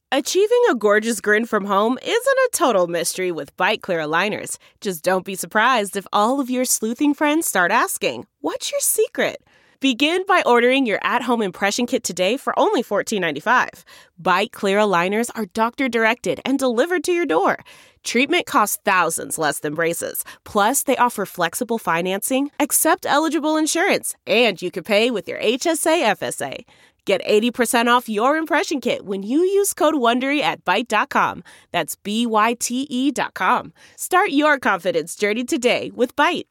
Achieving a gorgeous grin from home isn't a total mystery with Byte Clear aligners. Just don't be surprised if all of your sleuthing friends start asking, "What's your secret?" Begin by ordering your at-home impression kit today for only $14.95. Byte Clear aligners are doctor-directed and delivered to your door. Treatment costs thousands less than braces. Plus, they offer flexible financing, accept eligible insurance, and you can pay with your HSA FSA. Get 80% off your impression kit when you use code WONDERY at Byte.com. That's BYTE.com. Start your confidence journey today with Byte.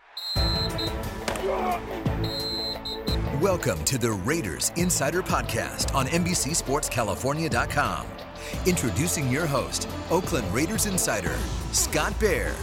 Welcome to the Raiders Insider Podcast on NBCSportsCalifornia.com. Introducing your host, Oakland Raiders Insider, Scott Bair.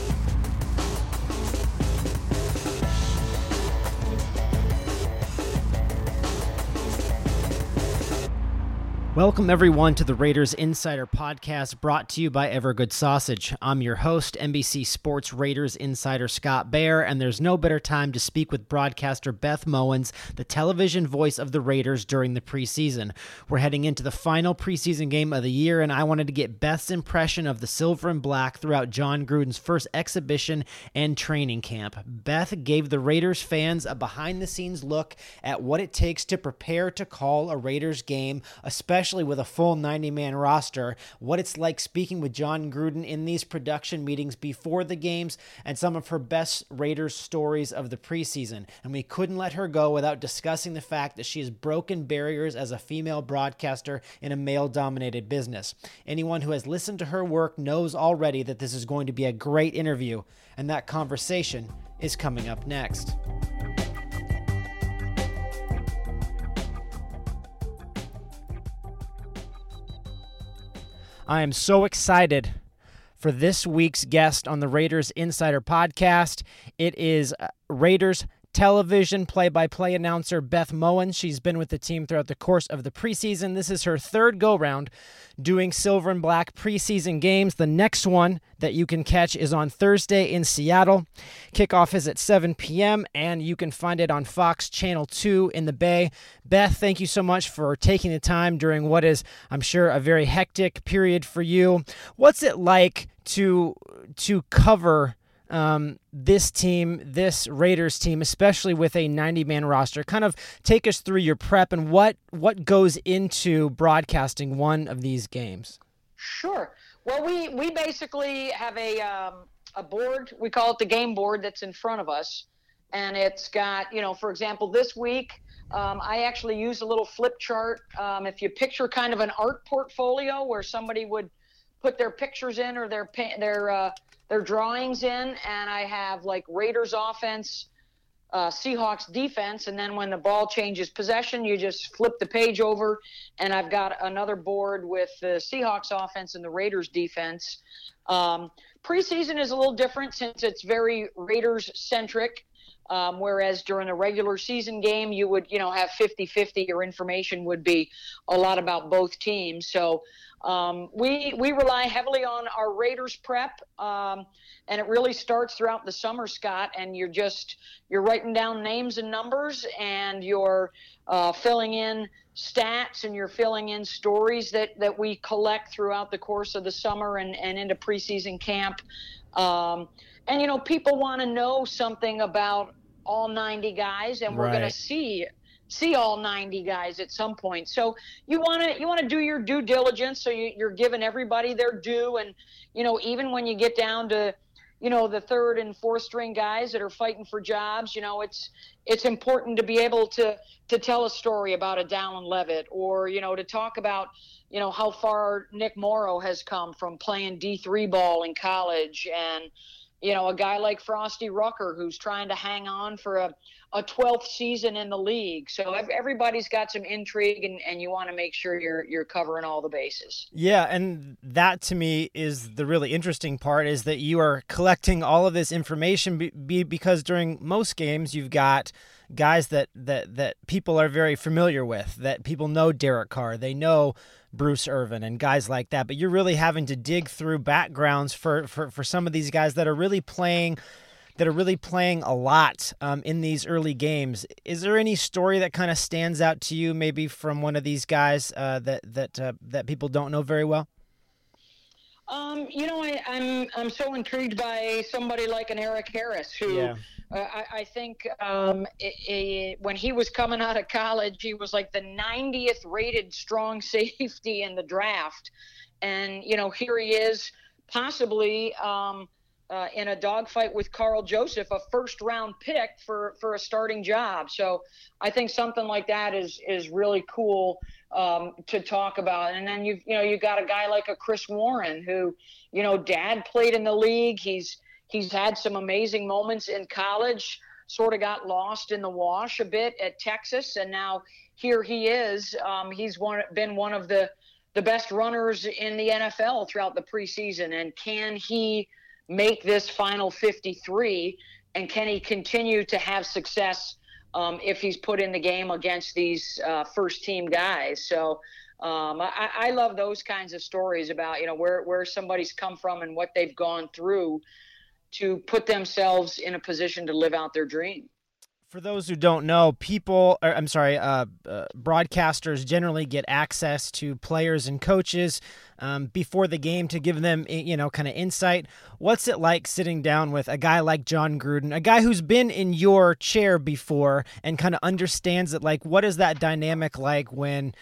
Welcome, everyone, to the Raiders Insider Podcast, brought to you by Evergood Sausage. I'm your host, NBC Sports Raiders Insider Scott Bair, and there's no better time to speak with broadcaster Beth Mowins, the television voice of the Raiders during the preseason. We're heading into the final preseason game of the year, and I wanted to get Beth's impression of the silver and black throughout Jon Gruden's first exhibition and training camp. Beth gave the Raiders fans a behind-the-scenes look at what it takes to prepare to call a Raiders game, especially with a full 90-man roster, what it's like speaking with Jon Gruden in these production meetings before the games, and some of her best Raiders stories of the preseason. And we couldn't let her go without discussing the fact that she has broken barriers as a female broadcaster in a male-dominated business. Anyone who has listened to her work knows already that this is going to be a great interview, and that conversation is coming up next. I am so excited for this week's guest on the Raiders Insider Podcast. It is Raiders television play-by-play announcer Beth Mowins. She's been with the team throughout the course of the preseason. This is her third go-round doing silver and black preseason games. The next one that you can catch is on Thursday in Seattle. Kickoff is at 7 p.m., and you can find it on Fox Channel 2 in the Bay. Beth, thank you so much for taking the time during what is, I'm sure, a very hectic period for you. What's it like to cover this team, this Raiders team, especially with a 90-man roster? Kind of take us through your prep and what goes into broadcasting one of these games. Sure. Well, we basically have a board. We call it the game board that's in front of us. And it's got, for example, this week, I actually use a little flip chart. If you picture kind of an art portfolio where somebody would put their pictures in or their drawings in, and I have like Raiders offense, Seahawks defense, and then when the ball changes possession, you just flip the page over, and I've got another board with the Seahawks offense and the Raiders defense. Preseason is a little different since it's very Raiders-centric, whereas during a regular season game, you would, have 50-50. Your information would be a lot about both teams. So we rely heavily on our Raiders prep, and it really starts throughout the summer, Scott, and you're writing down names and numbers, and you're filling in stats, and you're filling in stories that we collect throughout the course of the summer and into preseason camp. And, people want to know something about all 90 guys, and we're going to see all 90 guys at some point. So you want to do your due diligence. So you're giving everybody their due. And, even when you get down to, the third and fourth string guys that are fighting for jobs, it's important to be able to tell a story about a Dallin Levitt, or, to talk about, how far Nick Morrow has come from playing D3 ball in college, and, a guy like Frosty Rucker who's trying to hang on for a 12th season in the league. So everybody's got some intrigue, and you want to make sure you're covering all the bases. Yeah, and that to me is the really interesting part, is that you are collecting all of this information because during most games you've got guys that people are very familiar with, that people know Derek Carr, they know Bruce Irvin and guys like that, but you're really having to dig through backgrounds for some of these guys that are really playing that are really playing a lot in these early games. Is there any story that kind of stands out to you, maybe from one of these guys that people don't know very well? I'm so intrigued by somebody like an Eric Harris, who I think when he was coming out of college, he was like the 90th rated strong safety in the draft. And, here he is possibly in a dogfight with Carl Joseph, a first-round pick for a starting job. So I think something like that is really cool to talk about. And then you got a guy like a Chris Warren, who, dad played in the league. He's had some amazing moments in college, sort of got lost in the wash a bit at Texas, and now here he is. He's been one of the best runners in the NFL throughout the preseason. And can he make this final 53, and can he continue to have success if he's put in the game against these first team guys? So I love those kinds of stories about, where somebody's come from and what they've gone through to put themselves in a position to live out their dream. For those who don't know, broadcasters generally get access to players and coaches before the game to give them, kind of insight. What's it like sitting down with a guy like Jon Gruden, a guy who's been in your chair before and kind of understands it? Like, what is that dynamic like when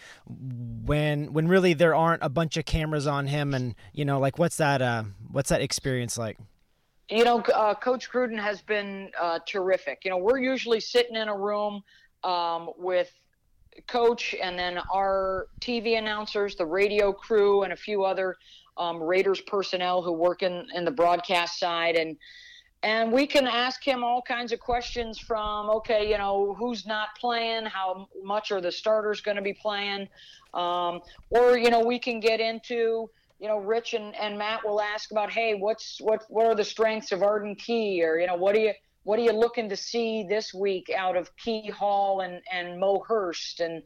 really there aren't a bunch of cameras on him, and what's that experience like? Coach Gruden has been terrific. We're usually sitting in a room with Coach and then our TV announcers, the radio crew, and a few other Raiders personnel who work in the broadcast side. And we can ask him all kinds of questions from, who's not playing, how much are the starters going to be playing, or, we can get into – Rich and Matt will ask about, hey, what are the strengths of Arden Key, or what are you looking to see this week out of Key Hall and Mo Hurst, and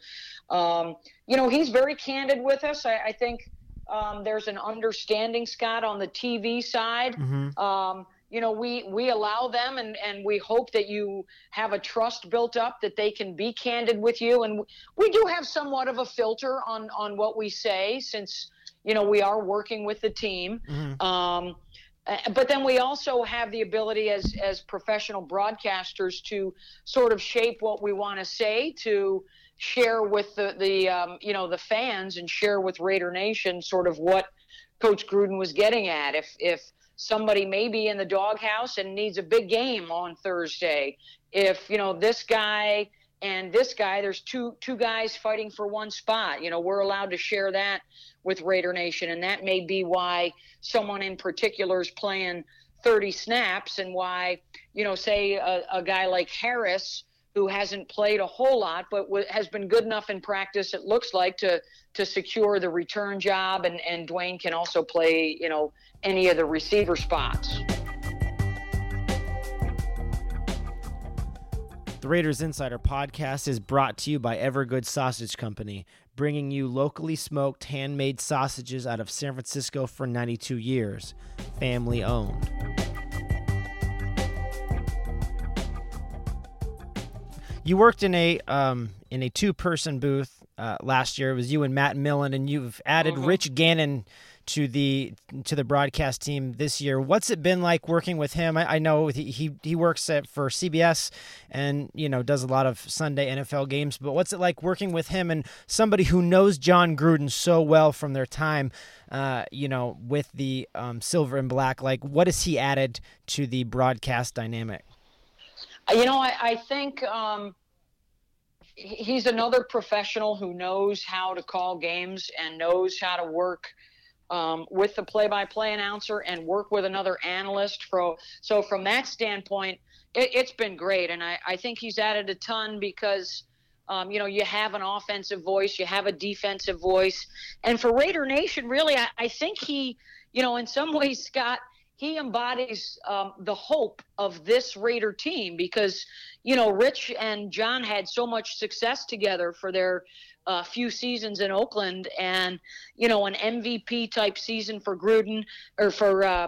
he's very candid with us. I think there's an understanding, Scott, on the TV side. Mm-hmm. We allow them, and we hope that you have a trust built up that they can be candid with you, and we do have somewhat of a filter on what we say, since we are working with the team. Mm-hmm. But then we also have the ability as professional broadcasters to sort of shape what we want to say, to share with the fans and share with Raider Nation sort of what Coach Gruden was getting at. If somebody may be in the doghouse and needs a big game on Thursday, if this guy and this guy, there's two guys fighting for one spot, we're allowed to share that with Raider Nation, and that may be why someone in particular is playing 30 snaps, and why, say a guy like Harris, who hasn't played a whole lot but has been good enough in practice, it looks like, to secure the return job, and Dwayne can also play, any of the receiver spots. The Raiders Insider Podcast is brought to you by Evergood Sausage Company, bringing you locally smoked, handmade sausages out of San Francisco for 92 years. Family owned. You worked in a two-person booth last year. It was you and Matt Millen, and you've added Rich Gannon to the broadcast team this year. What's it been like working with him? I know he works for CBS and does a lot of Sunday NFL games, but what's it like working with him and somebody who knows Jon Gruden so well from their time with the Silver and Black? Like, what has he added to the broadcast dynamic? I think he's another professional who knows how to call games and knows how to work with the play-by-play announcer and work with another analyst. So from that standpoint, it's been great. And I think he's added a ton because, you have an offensive voice, you have a defensive voice. And for Raider Nation, really, I think he, in some ways, Scott, he embodies the hope of this Raider team because, Rich and John had so much success together for their few seasons in Oakland, and, an MVP type season for Gruden, or for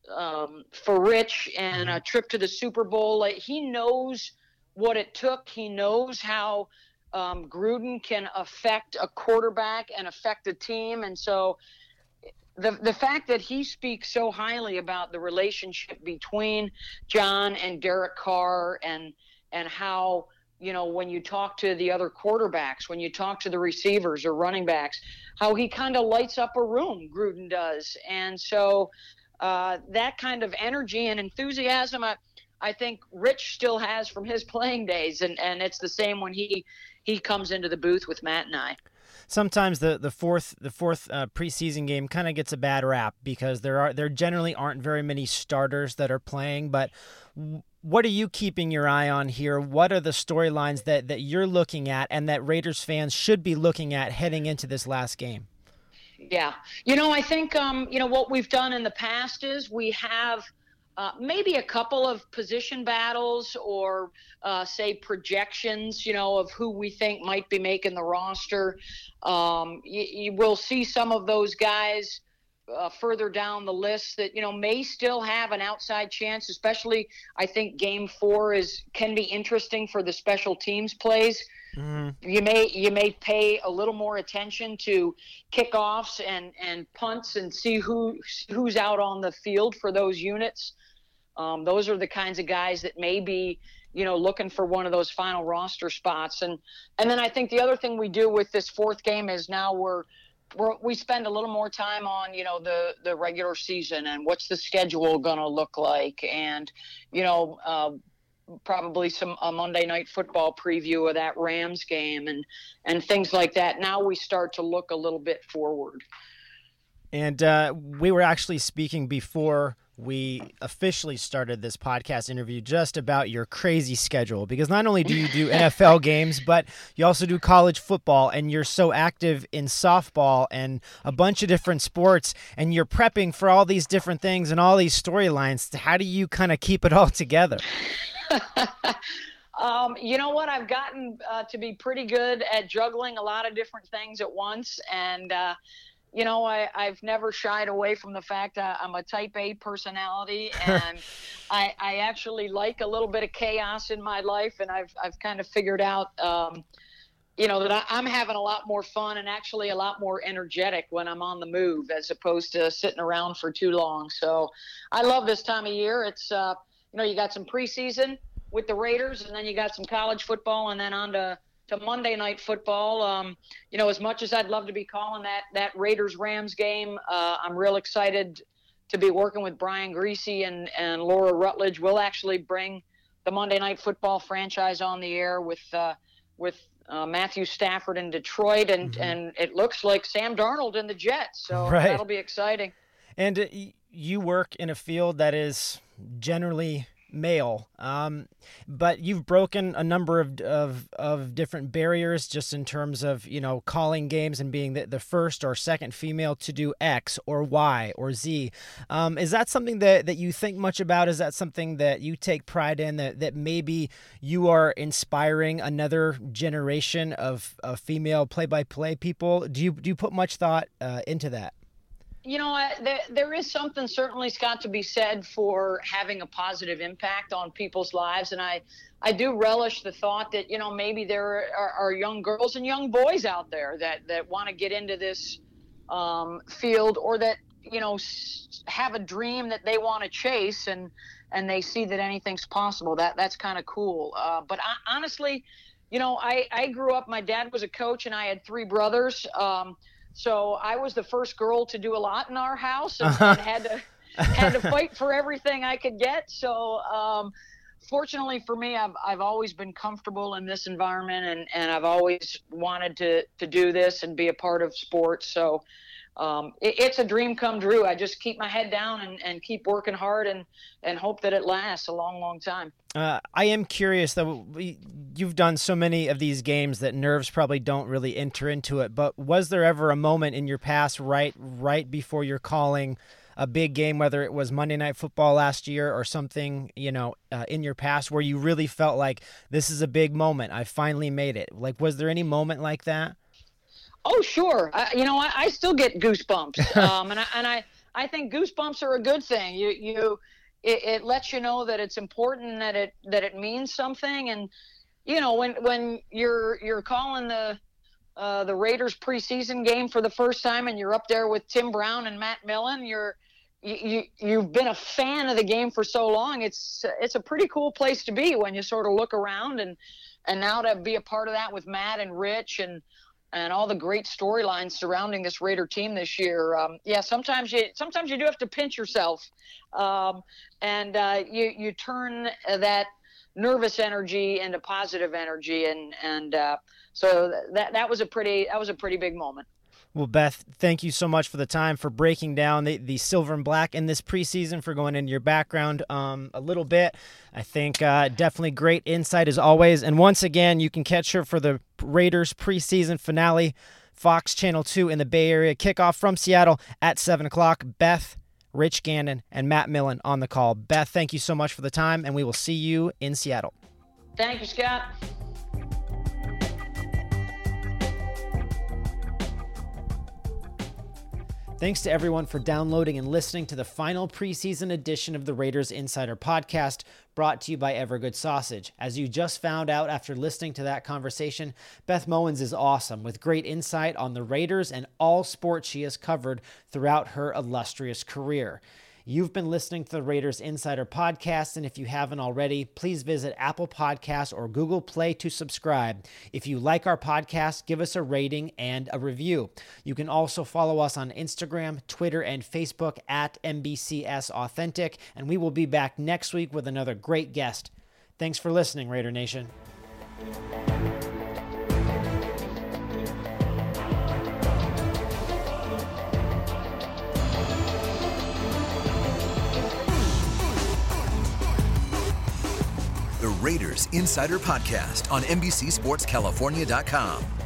for Rich and a trip to the Super Bowl. He knows what it took. He knows how Gruden can affect a quarterback and affect a team. And so the fact that he speaks so highly about the relationship between John and Derek Carr and how, when you talk to the other quarterbacks, when you talk to the receivers or running backs, how he kind of lights up a room, Gruden does. And so that kind of energy and enthusiasm, I think Rich still has from his playing days. And it's the same when he comes into the booth with Matt and I. Sometimes the fourth preseason game kind of gets a bad rap because there generally aren't very many starters that are playing. But what are you keeping your eye on here? What are the storylines that you're looking at and that Raiders fans should be looking at heading into this last game? Yeah. I think, what we've done in the past is we have maybe a couple of position battles or say projections, of who we think might be making the roster. You will see some of those guys further down the list that, may still have an outside chance, especially I think game 4 can be interesting for the special teams plays. Mm-hmm. You may pay a little more attention to kickoffs and punts and see who's out on the field for those units. Those are the kinds of guys that may be, looking for one of those final roster spots. And then I think the other thing we do with this fourth game is now we spend a little more time on, the regular season and what's the schedule going to look like. And, probably a Monday Night Football preview of that Rams game and things like that. Now we start to look a little bit forward. And we were actually speaking before we officially started this podcast interview just about your crazy schedule, because not only do you do NFL games, but you also do college football, and you're so active in softball and a bunch of different sports, and you're prepping for all these different things and all these storylines. How do you kind of keep it all together? You know what? I've gotten to be pretty good at juggling a lot of different things at once. And, I've never shied away from the fact that I'm a type A personality, and I actually like a little bit of chaos in my life. And I've kind of figured out, that I'm having a lot more fun and actually a lot more energetic when I'm on the move as opposed to sitting around for too long. So I love this time of year. It's, you got some preseason with the Raiders, and then you got some college football, and then on to Monday Night Football. As much as I'd love to be calling that Raiders-Rams game, I'm real excited to be working with Brian Griese and Laura Rutledge. We'll actually bring the Monday Night Football franchise on the air with Matthew Stafford in Detroit, and it looks like Sam Darnold in the Jets. So right. That'll be exciting. And you work in a field that is generally male, but you've broken a number of different barriers just in terms of, calling games and being the first or second female to do X or Y or Z. Is that something that you think much about? Is that something that you take pride in, that maybe you are inspiring another generation of female play-by-play people? Do you put much thought into that? There is something certainly, Scott, to be said for having a positive impact on people's lives. And I do relish the thought that, maybe there are young girls and young boys out there that want to get into this field, or that, have a dream that they want to chase and they see that anything's possible. That's kind of cool. But honestly, I grew up, my dad was a coach and I had 3 brothers. So I was the first girl to do a lot in our house and had to fight for everything I could get. So fortunately for me, I've always been comfortable in this environment, and I've always wanted to do this and be a part of sports. So it's a dream come true. I just keep my head down and keep working hard and hope that it lasts a long, long time. I am curious, though. You've done so many of these games that nerves probably don't really enter into it, but was there ever a moment in your past right before you're calling a big game, whether it was Monday Night Football last year or something, in your past, where you really felt like this is a big moment, I finally made it? Like, was there any moment like that? Oh, sure. I still get goosebumps. And I think goosebumps are a good thing. It lets you know that it's important, that it means something. And when you're calling the Raiders preseason game for the first time, and you're up there with Tim Brown and Matt Millen, you've been a fan of the game for so long. It's a pretty cool place to be when you sort of look around, and now to be a part of that with Matt and Rich and all the great storylines surrounding this Raider team this year. Sometimes you do have to pinch yourself, and you turn that nervous energy into positive energy, and so that was a pretty big moment. Well, Beth, thank you so much for the time, for breaking down the silver and black in this preseason, for going into your background a little bit. I think definitely great insight as always. And once again, you can catch her for the Raiders preseason finale, Fox Channel 2 in the Bay Area, kickoff from Seattle at 7 o'clock. Beth, Rich Gannon, and Matt Millen on the call. Beth, thank you so much for the time, and we will see you in Seattle. Thank you, Scott. Thanks to everyone for downloading and listening to the final preseason edition of the Raiders Insider Podcast, brought to you by Evergood Sausage. As you just found out after listening to that conversation, Beth Mowins is awesome, with great insight on the Raiders and all sports she has covered throughout her illustrious career. You've been listening to the Raiders Insider Podcast, and if you haven't already, please visit Apple Podcasts or Google Play to subscribe. If you like our podcast, give us a rating and a review. You can also follow us on Instagram, Twitter, and Facebook at MBCS Authentic, and we will be back next week with another great guest. Thanks for listening, Raider Nation. The Raiders Insider Podcast on NBCSportsCalifornia.com.